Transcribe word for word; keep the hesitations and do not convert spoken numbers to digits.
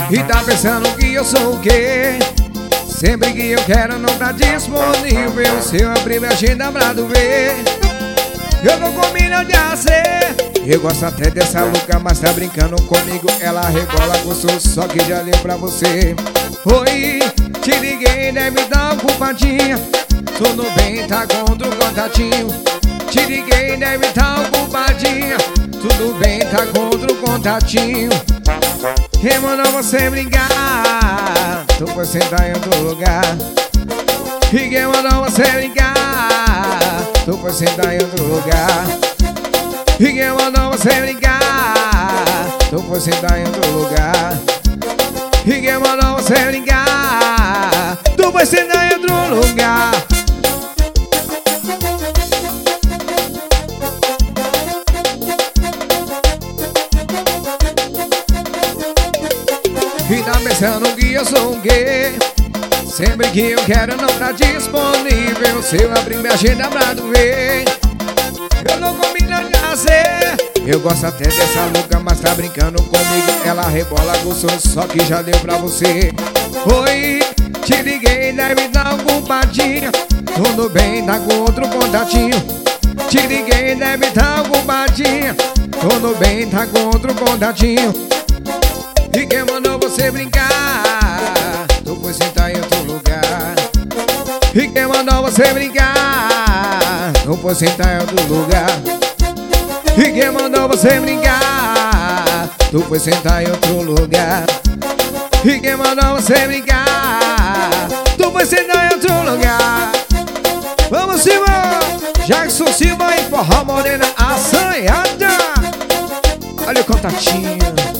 E tá pensando que eu sou o quê? Sempre que eu quero não tá disponível. Se eu abrir minha agenda pra tu ver, eu não combino de ser. Eu gosto até dessa louca, mas tá brincando comigo. Ela rebola gostoso, só que já deu pra você. Oi, te liguei, deve dar uma culpadinha. Tudo bem, tá contra o contatinho. Te liguei, deve dar uma culpadinha. Tudo bem, tá contra o contatinho. Quem mandou você brincar? Tu foi sentar em outro lugar. E quem mandou você brincar? Tu foi sentar em outro lugar. E quem mandou você brincar? Tu foi sentar em outro lugar. E quem mandou você brincar? Tu foi sentar em outro lugar. E tá pensando que eu sou o quê? Sempre que eu quero não tá disponível. Se eu abrir minha agenda pra tu ver, eu não combino de ser. Eu gosto até dessa louca, mas tá brincando comigo. Ela rebola gostoso, só que já deu pra você. Oi, te liguei, deve dar uma culpadinha. Tudo bem, tá com outro contatinho. Te liguei, deve dar uma culpadinha. Tudo bem, tá com outro contatinho. E quem mandou você brincar? Tu foi sentar em outro lugar. E quem mandou você brincar? Tu foi sentar em outro lugar. E quem mandou você brincar? Tu foi sentar em outro lugar. E quem mandou você brincar? Tu foi sentar em outro lugar. Vamos Silva! Jackson Silva e Forró Morena assanhada. Olha o contatinho.